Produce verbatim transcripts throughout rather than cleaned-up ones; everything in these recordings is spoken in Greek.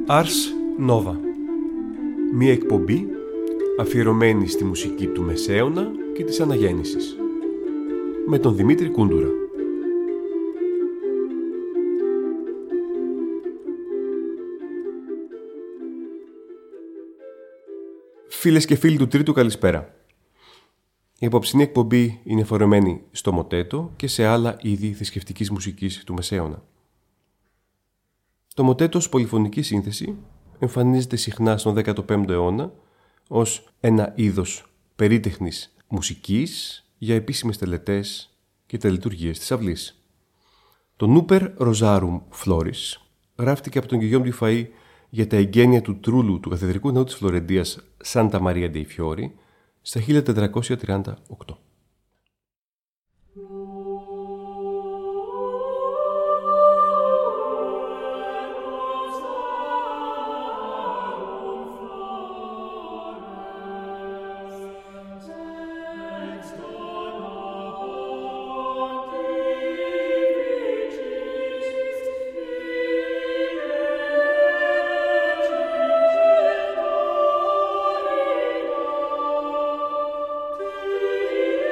Ars Nova, μία εκπομπή αφιερωμένη στη μουσική του Μεσαίωνα και της Αναγέννησης, με τον Δημήτρη Κούντουρα. Φίλες και φίλοι του Τρίτου, καλησπέρα. Η απόψινή εκπομπή είναι αφιερωμένη στο μοτέτο και σε άλλα είδη θρησκευτικής μουσικής του Μεσαίωνα. Το μοτέτο ως πολυφωνική σύνθεση εμφανίζεται συχνά στον δέκατο πέμπτο αιώνα ως ένα είδος περίτεχνης μουσικής για επίσημες τελετές και τελετουργίες της αυλής. Το Νούπερ Ροζάρουμ Φλόρις γράφτηκε από τον Γκυγιόμ του Φαΐ για τα εγγένεια του τρούλου του καθεδρικού ναού της Φλωρεντίας Σάντα Μαρία ντέι Φιόρι στα χίλια τετρακόσια τριάντα οκτώ. Thank you.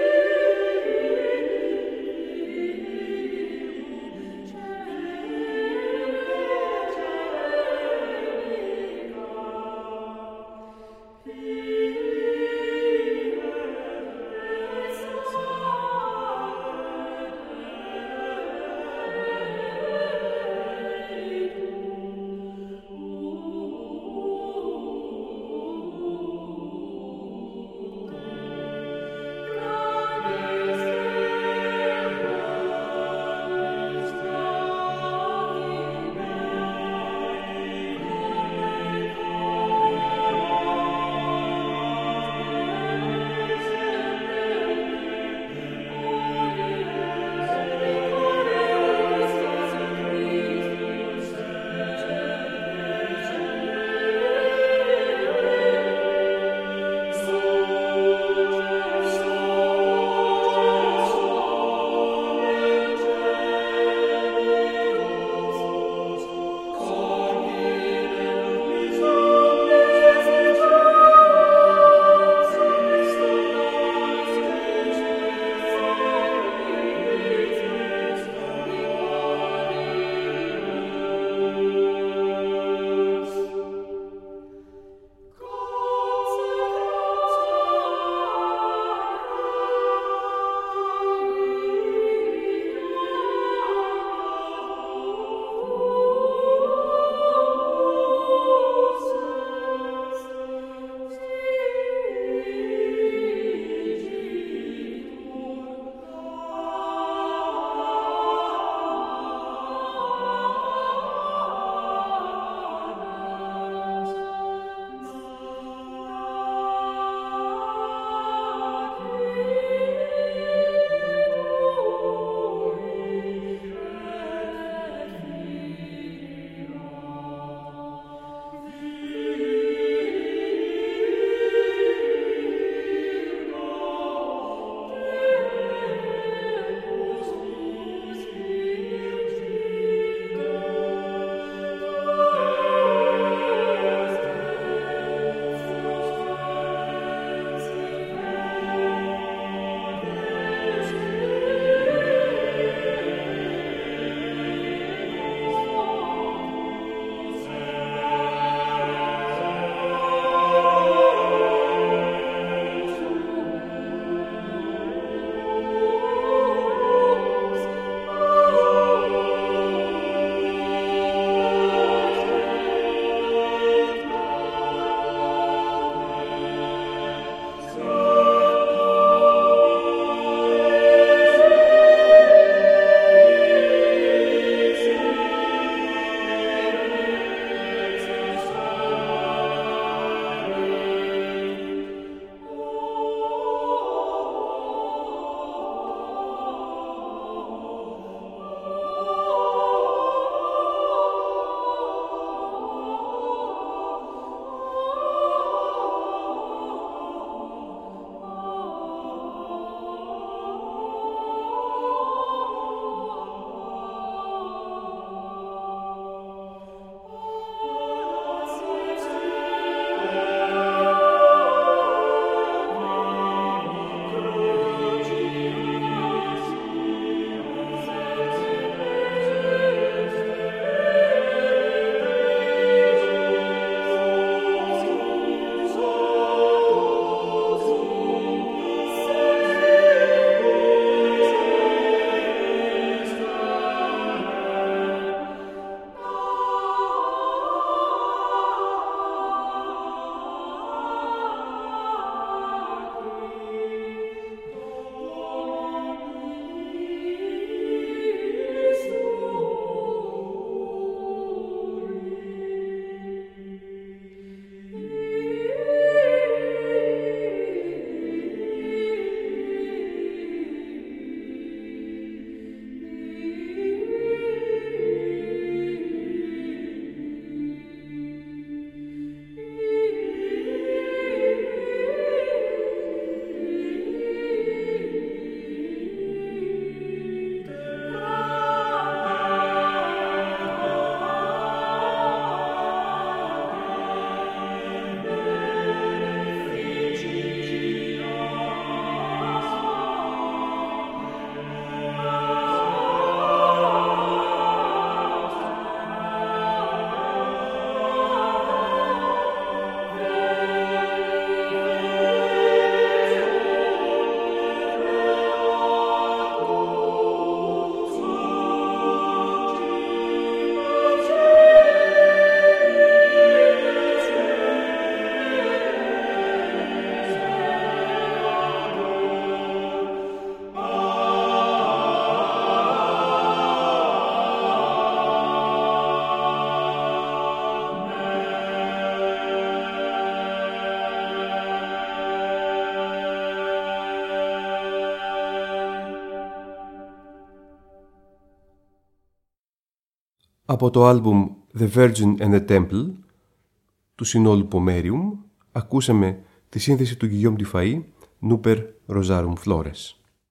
Από το άλμπουμ The Virgin and the Temple του συνόλου Pomerium ακούσαμε τη σύνθεση του Guillaume Dufay Nuper Rosarum Flores.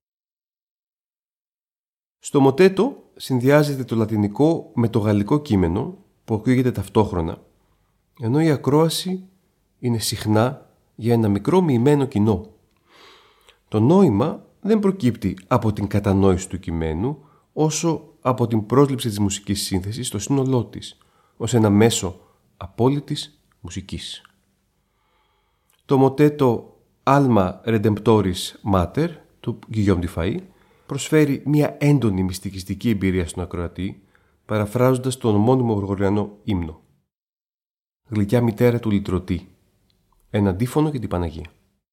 Στο μοτέτο συνδυάζεται το λατινικό με το γαλλικό κείμενο που ακούγεται ταυτόχρονα, ενώ η ακρόαση είναι συχνά για ένα μικρό μειημένο κοινό. Το νόημα δεν προκύπτει από την κατανόηση του κειμένου, όσο από την πρόσληψη της μουσικής σύνθεσης στο σύνολό της, ως ένα μέσο απόλυτης μουσικής. Το μοτέτο Alma Redemptoris Mater του Guillaume Dufay προσφέρει μια έντονη μυστικιστική εμπειρία στον ακροατή, παραφράζοντας τον ομώνυμο γρηγοριανό ύμνο. Γλυκιά μητέρα του λυτρωτή, ένα αντίφωνο για την Παναγία.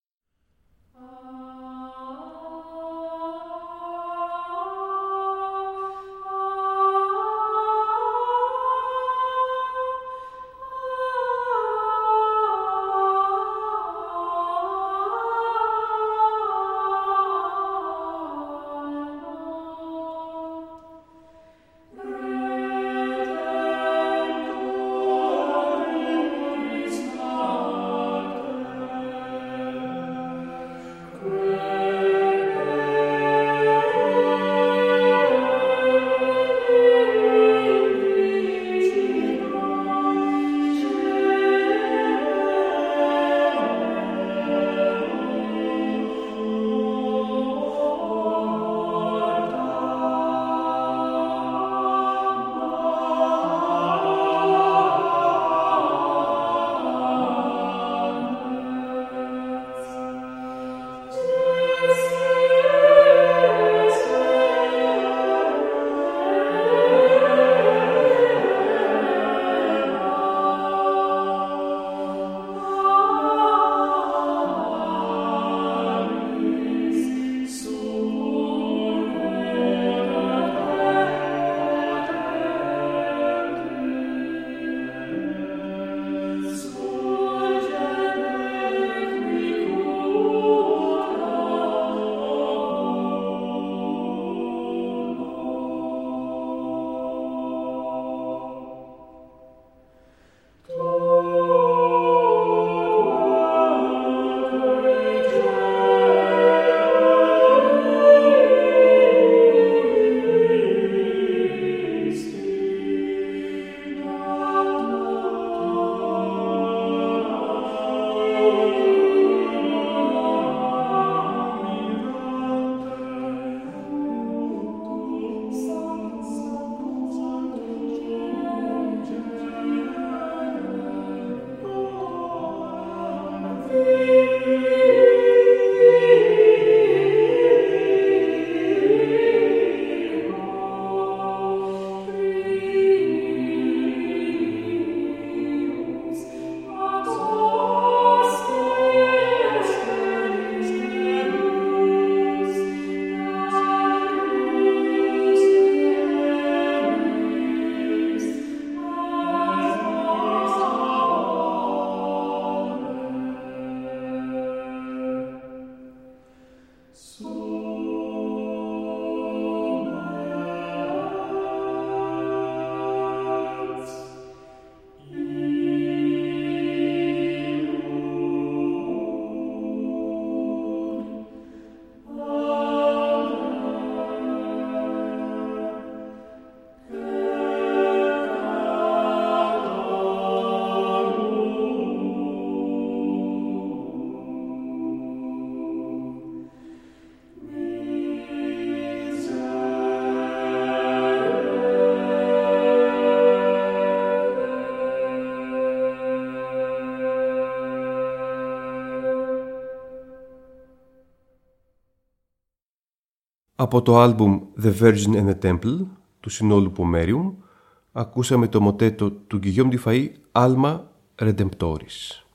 Από το άλμπουμ The Virgin and the Temple του συνόλου Pomerium ακούσαμε το μοτέτο του Guillaume Dufay Alma Redemptoris.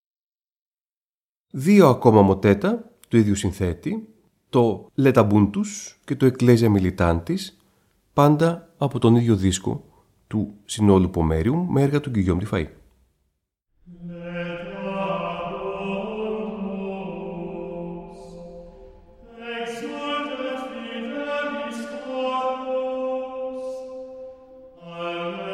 Δύο ακόμα μοτέτα του ίδιου συνθέτη, το Letabuntus και το Ecclesia Militantis, πάντα από τον ίδιο δίσκο του συνόλου Pomerium με έργα του Guillaume Dufay. Alleluia.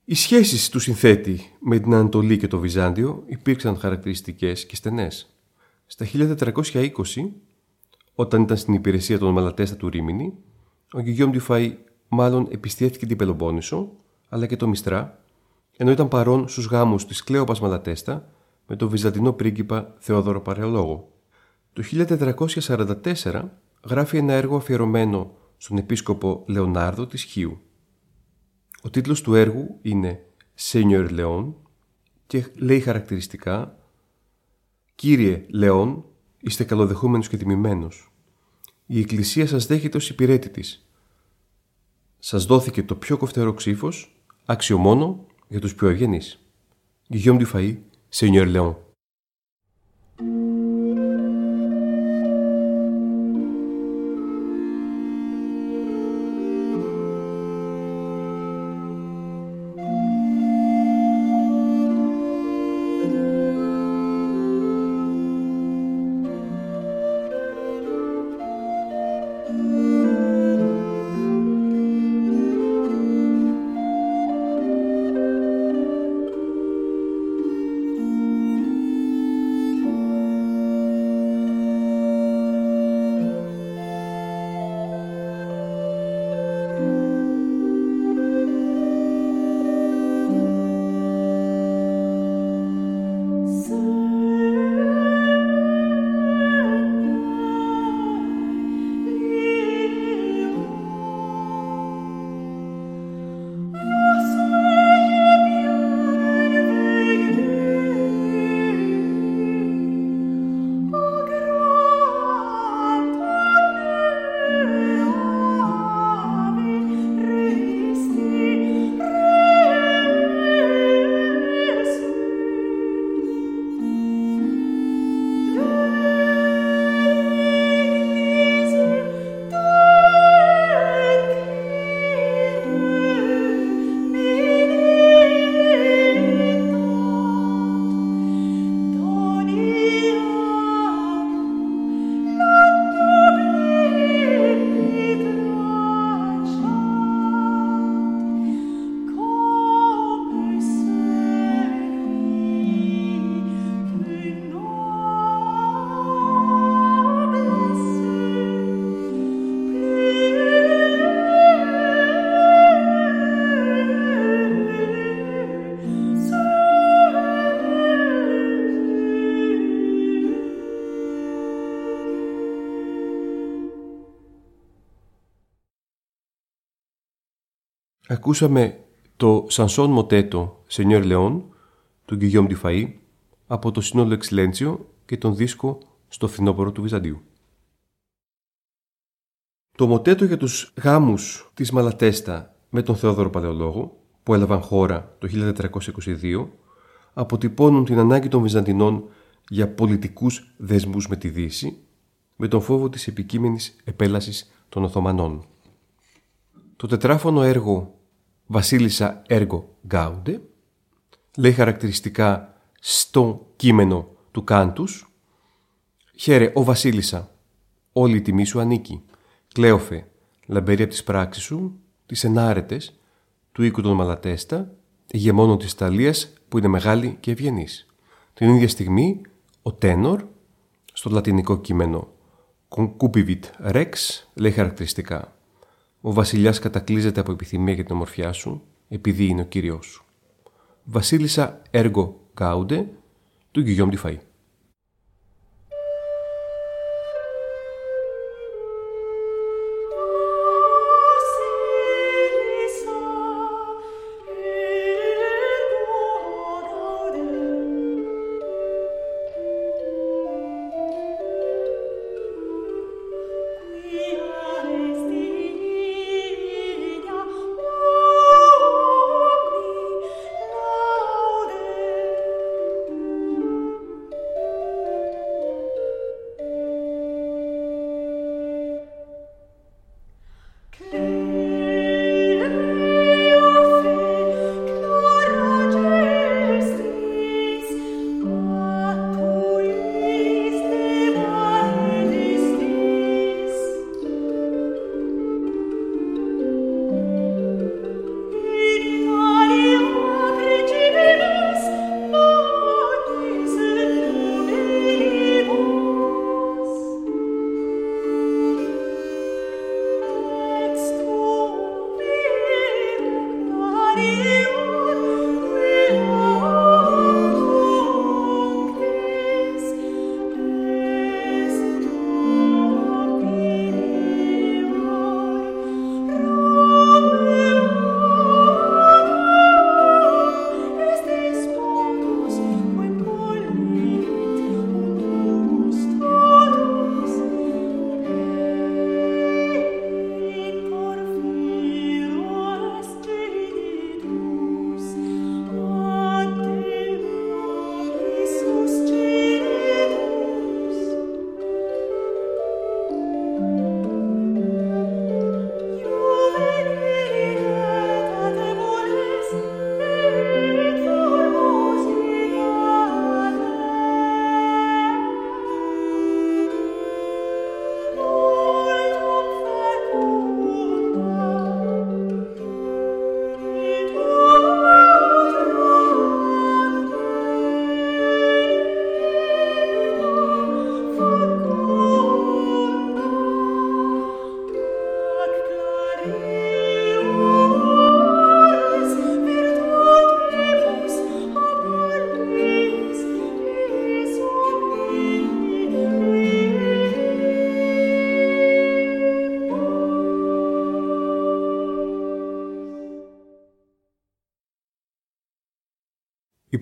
Οι σχέσεις του συνθέτη με την Ανατολή και το Βυζάντιο υπήρξαν χαρακτηριστικές και στενές. Στα χίλια τετρακόσια είκοσι, όταν ήταν στην υπηρεσία των Μαλατέστα του Ρήμινη, ο Γκυγιόμ ντι Φαΐ μάλλον επισκέφθηκε την Πελοπόννησο, αλλά και το Μιστρά, ενώ ήταν παρόν στους γάμους της Κλέοπας Μαλατέστα με τον βυζαντινό πρίγκιπα Θεόδωρο Παλαιολόγο. Το χίλια τετρακόσια σαράντα τέσσερα γράφει ένα έργο αφιερωμένο στον επίσκοπο Λεωνάρδο της Χίου. Ο τίτλος του έργου είναι «Seigneur Leon» και λέει χαρακτηριστικά «Κύριε Λεόν, είστε καλοδεχούμενος και τιμημένος. Η Εκκλησία σας δέχεται ως υπηρέτη της. Σας δόθηκε το πιο κοφτερό ξύφος, άξιο μόνο για τους πιο ευγενείς. Γκυγιόμ ντι Φαΐ, Seigneur Leon». Ακούσαμε το Σανσόν Μοτέτο Seigneur Leon του Γκυγιόμ ντι Φαΐ από το σύνολο Εξιλέντσιο και τον δίσκο στο φθινόπωρο του Βυζαντίου. Το μοτέτο για τους γάμους της Μαλατέστα με τον Θεόδωρο Παλαιολόγο, που έλαβαν χώρα το χίλια τετρακόσια είκοσι δύο, αποτυπώνουν την ανάγκη των Βυζαντινών για πολιτικούς δεσμούς με τη Δύση, με τον φόβο της επικείμενης επέλασης των Οθωμανών. Το τετράφωνο έργο Βασίλισσα έργο Γκάουντε λέει χαρακτηριστικά στο κείμενο του Κάντους «Χαίρε, ο Βασίλισσα, όλη η τιμή σου ανήκει. Κλέοφε, λαμπερή από τις πράξεις σου, τις ενάρετες, του οίκου των Μαλατέστα, ηγεμόνων της Ιταλίας που είναι μεγάλη και ευγενής. Την ίδια στιγμή, ο Τένορ, στο λατινικό κείμενο Concupivit Rex, λέει χαρακτηριστικά «Ο βασιλιάς κατακλείζεται από επιθυμία για την ομορφιά σου, επειδή είναι ο κύριός σου». Βασίλισσα έργο Γκάουντε του Γκυγιόμ ντι Φαΐ.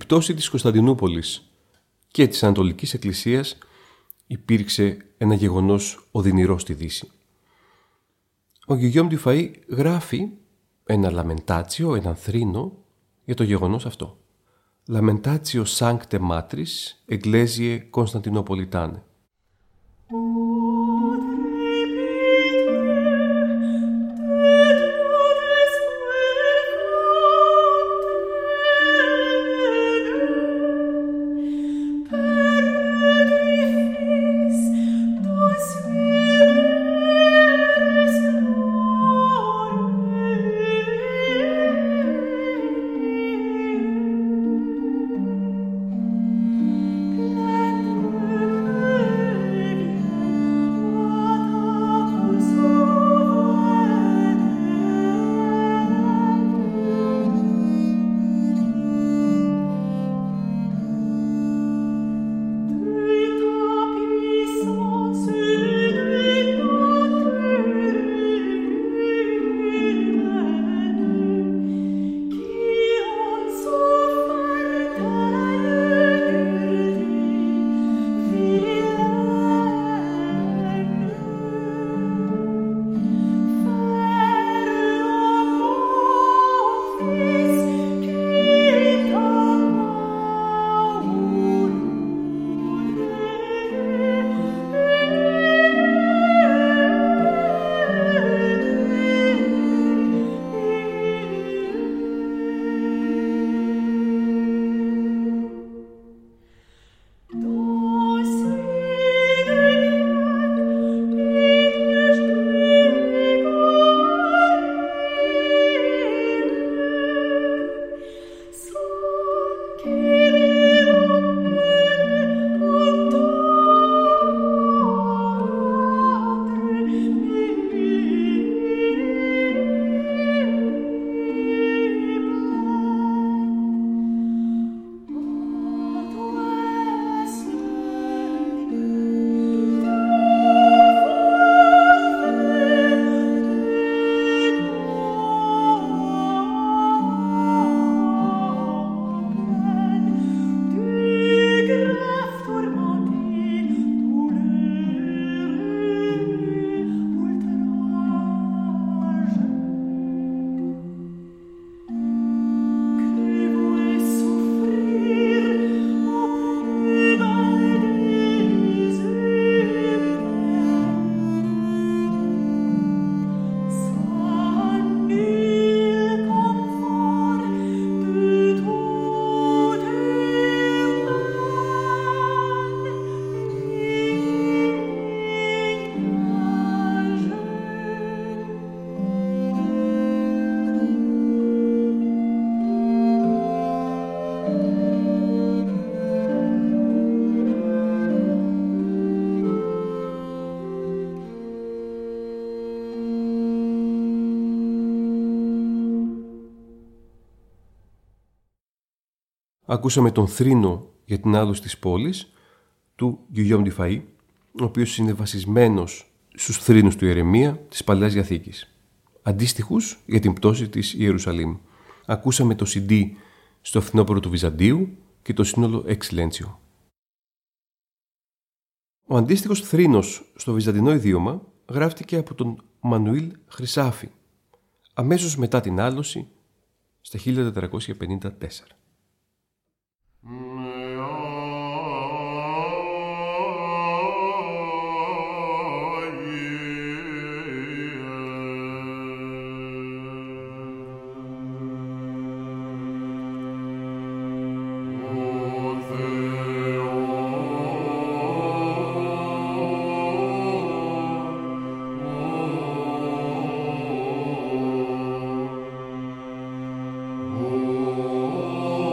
πτώση της Κωνσταντινούπολης και της Ανατολικής Εκκλησίας υπήρξε ένα γεγονός οδυνηρό στη Δύση. Ο Γκυγιόμ ντι Φαΐ γράφει ένα λαμεντάτσιο, έναν θρήνο για το γεγονός αυτό. Lamentatio Sancte Matris Ecclesiae Constantinopolitane. Ακούσαμε τον θρήνο για την άλωση της πόλης του Γκυγιόμ ντι Φαΐ, ο οποίος είναι βασισμένος στους θρήνους του Ιερεμία της Παλαιάς Διαθήκης, αντίστοιχους για την πτώση της Ιερουσαλήμ. Ακούσαμε το σι ντι στο φθινόπωρο του Βυζαντίου και το σύνολο Εξ Σιλέντσιο. Ο αντίστοιχος θρήνος στο βυζαντινό ιδίωμα γράφτηκε από τον Μανουήλ Χρυσάφη, αμέσως μετά την άλωση στα χίλια τετρακόσια πενήντα τέσσερα. Oh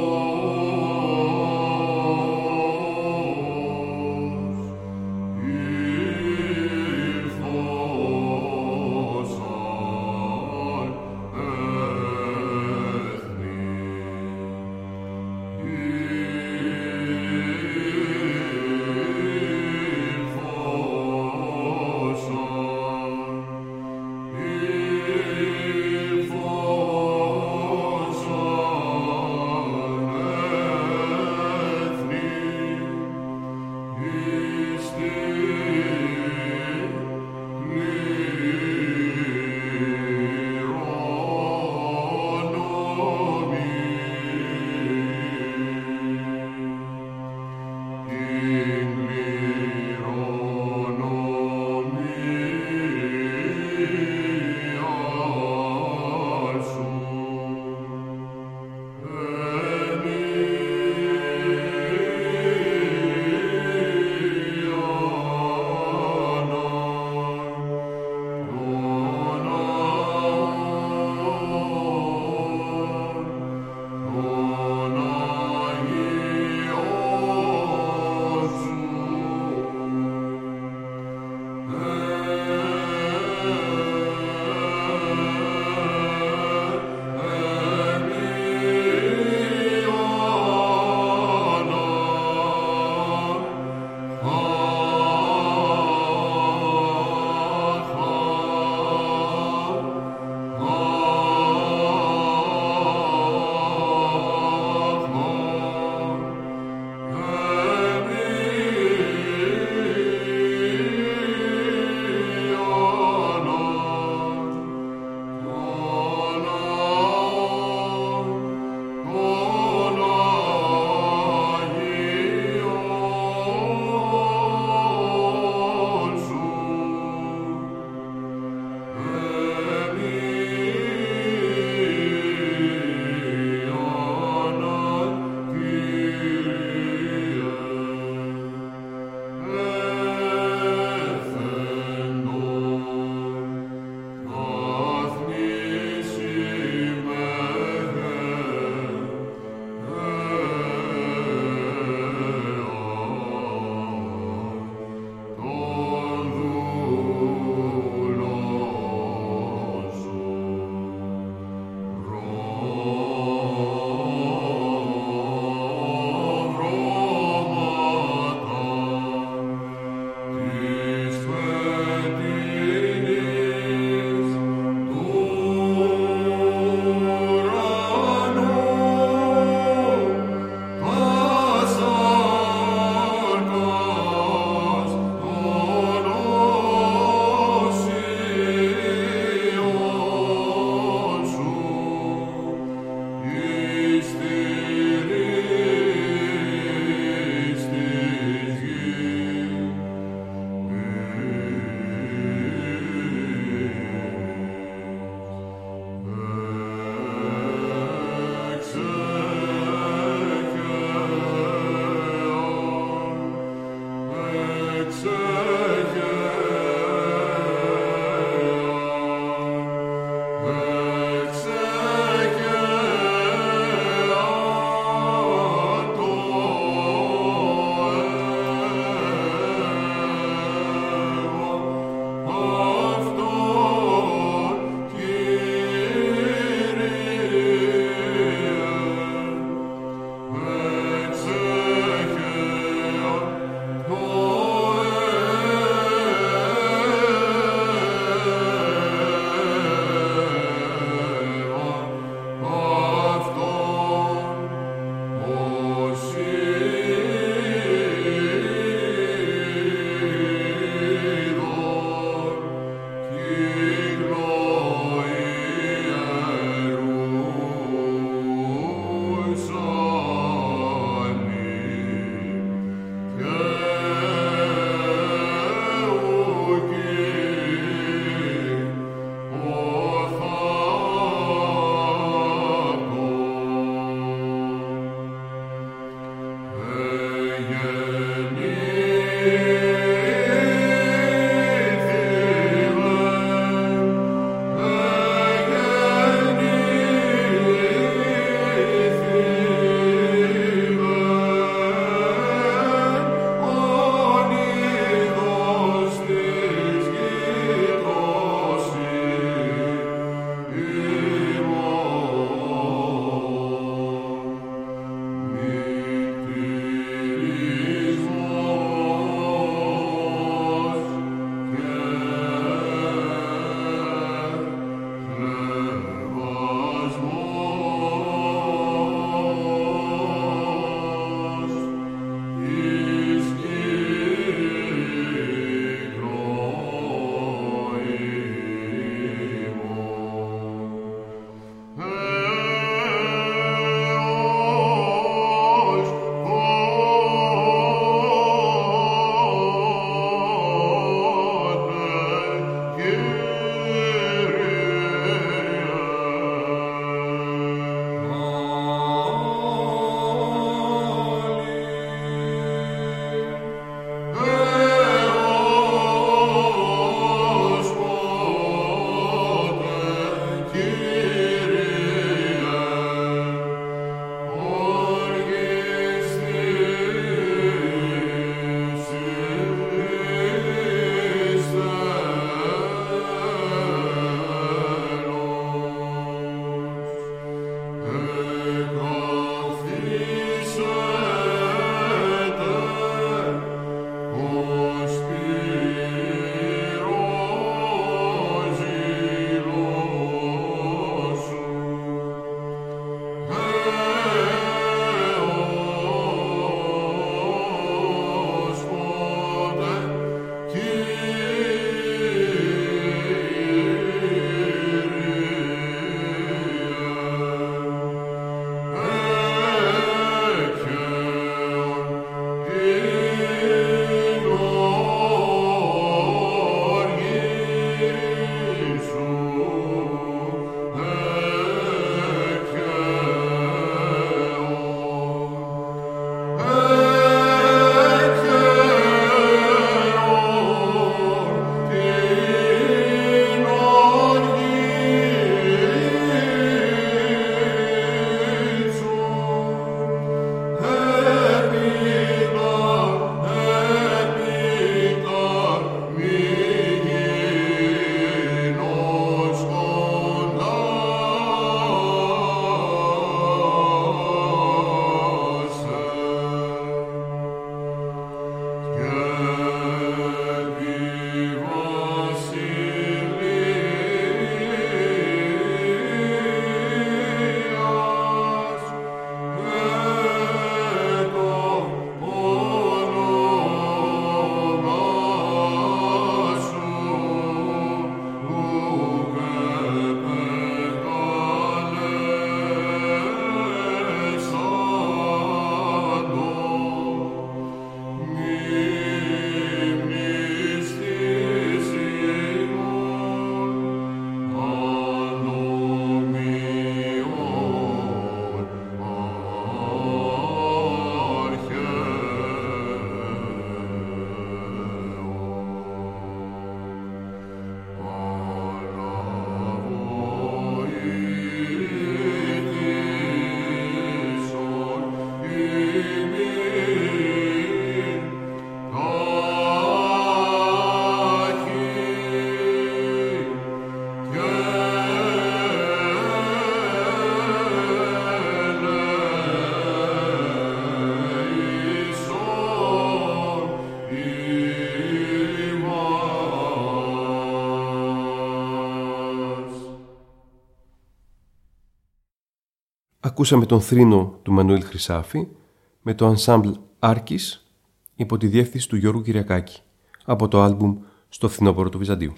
ακούσαμε τον θρήνο του Μανουήλ Χρυσάφη με το ensemble Άρκης υπό τη διεύθυνση του Γιώργου Κυριακάκη από το άλμπουμ «Στο φθινόπωρο του Βυζαντίου».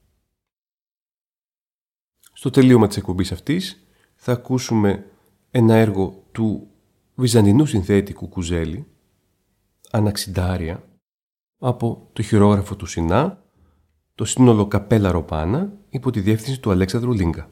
Στο τελείωμα της εκπομπής αυτής θα ακούσουμε ένα έργο του βυζαντινού συνθέτη Κουκουζέλη, Αναξιντάρια, από το χειρόγραφο του Σινά, το σύνολο Καπέλα Ροπάνα υπό τη διεύθυνση του Αλέξανδρου Λίγκα.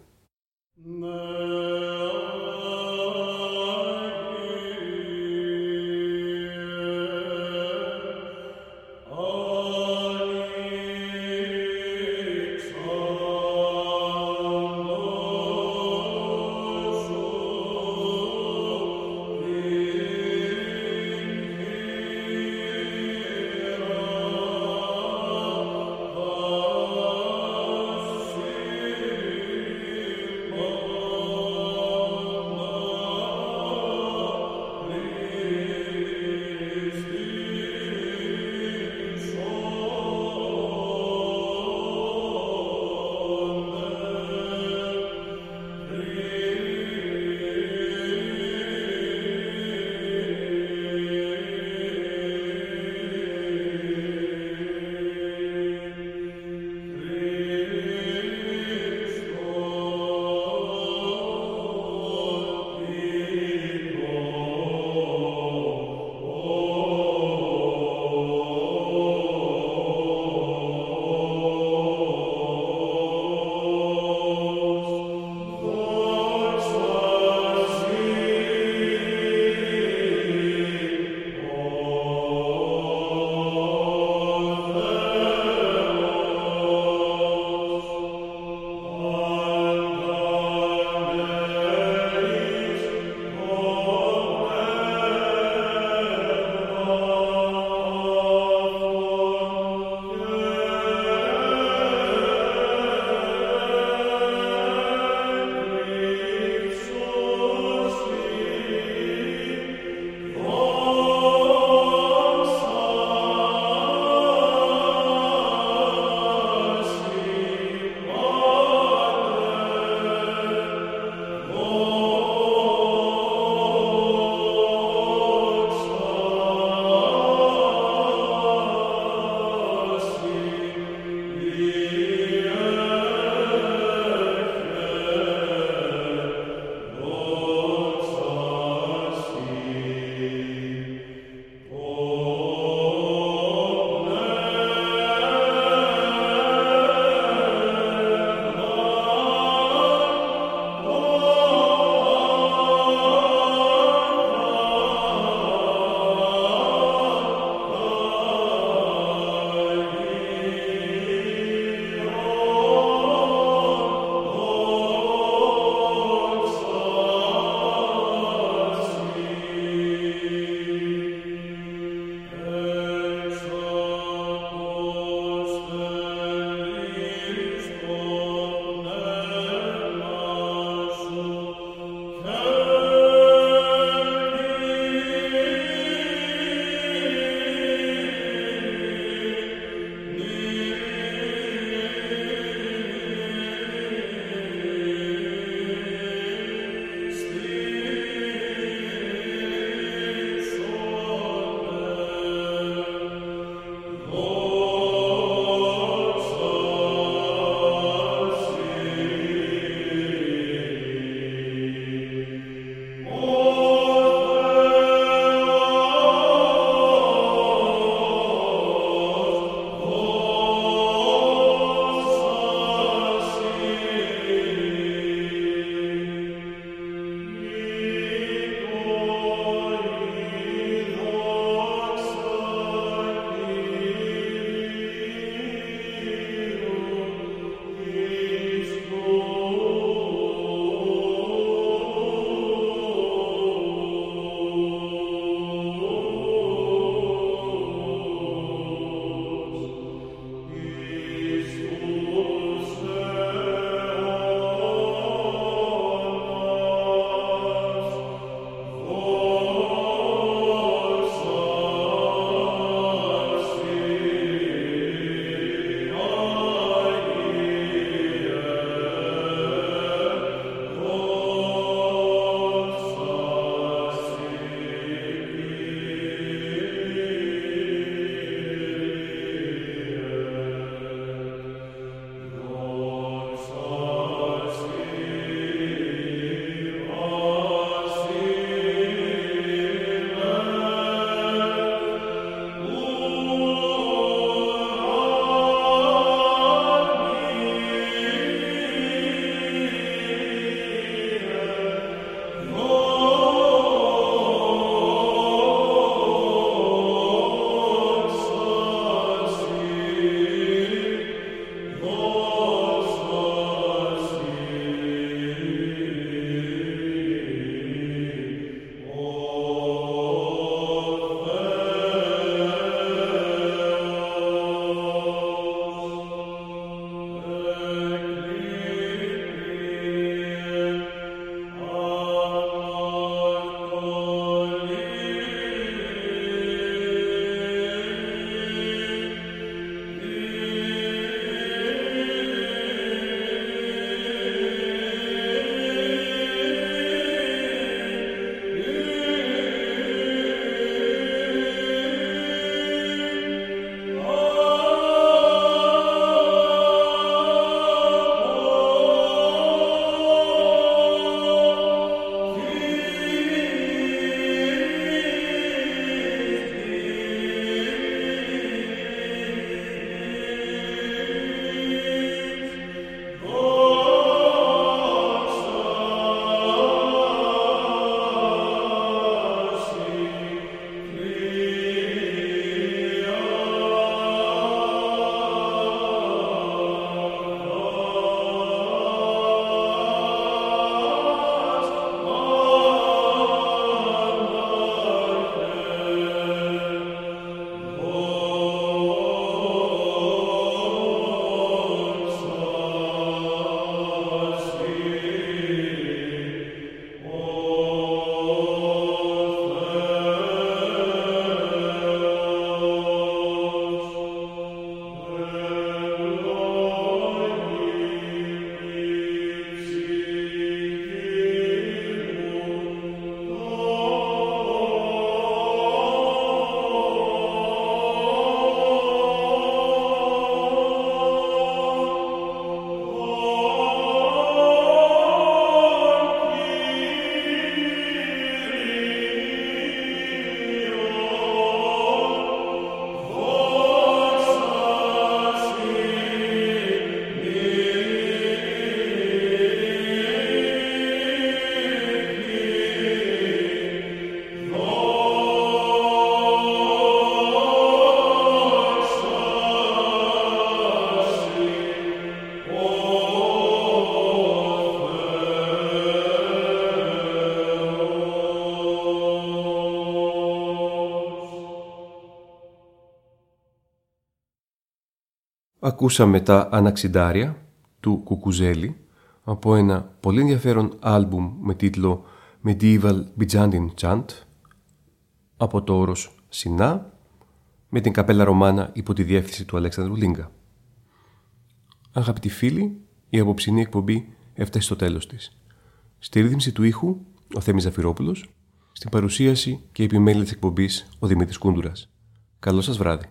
Ακούσαμε τα Αναξιντάρια του Κουκουζέλη από ένα πολύ ενδιαφέρον άλμπουμ με τίτλο Medieval Byzantine Chant από το όρος Σινά με την καπέλα Ρωμάνα υπό τη διεύθυνση του Αλέξανδρου Λίγκα. Αγαπητοί φίλοι, η απόψινή εκπομπή έφτασε στο τέλος της. Στη ρύθμιση του ήχου ο Θέμης Ζαφυρόπουλος, στην παρουσίαση και επιμέλεια της εκπομπής ο Δημήτρης Κούντουρας. Καλό σας βράδυ.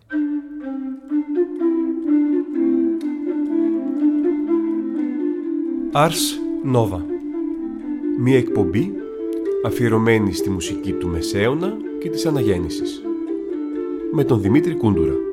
Ars Nova. Μία εκπομπή αφιερωμένη στη μουσική του Μεσαίωνα και της Αναγέννησης. Με τον Δημήτρη Κούντουρα.